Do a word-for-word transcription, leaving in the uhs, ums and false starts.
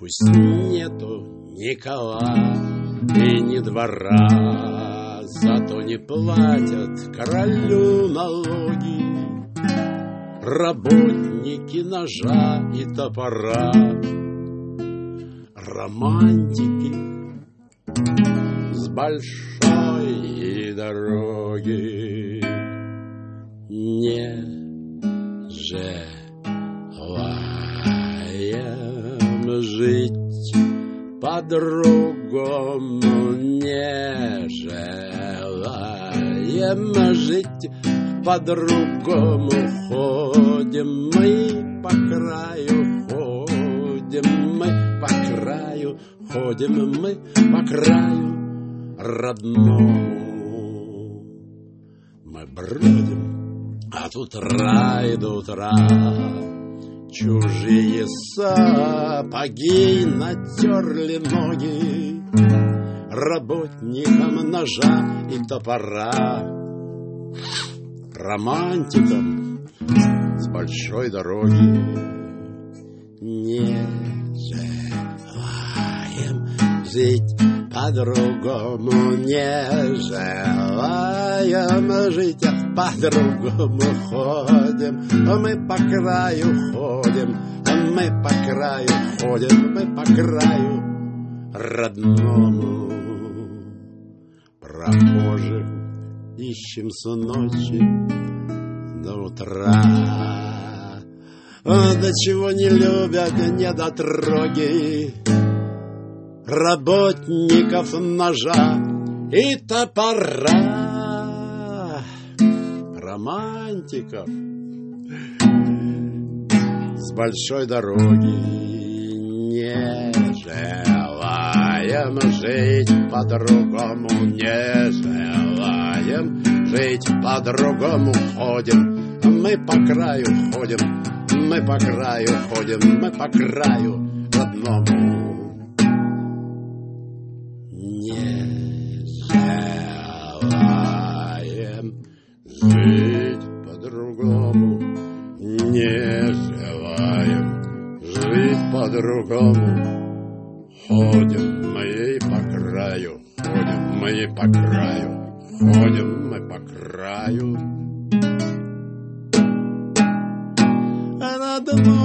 Пусть нету ни кола и ни двора, зато не платят королю налоги работники ножа и топора. Романтики с большой дороги не желаем жить по-другому, не желаем жить по-другому. Ходим мы по краю, ходим мы по краю, ходим мы по краю родному. Мы бродим от утра и до утра, чужие сапоги натерли ноги работникам ножа и топора. Романтикам с большой дороги не желаем жить по-другому, не желаем жить по-другому. Ходим мы по краю, ходим мы по краю, ходим мы по краю родному. Прохожих ищем с ночи до утра. До чего не любят недотроги работников ножа и топора. Романтиков с большой дороги не желаем жить по-другому, не желаем жить по-другому. Ходим мы по краю, ходим мы по краю, ходим мы по краю родному. Не желаем жить по-другому, не желаем жить по-другому. Ходим мы по краю, ходим мы по краю, ходим мы по краю родному.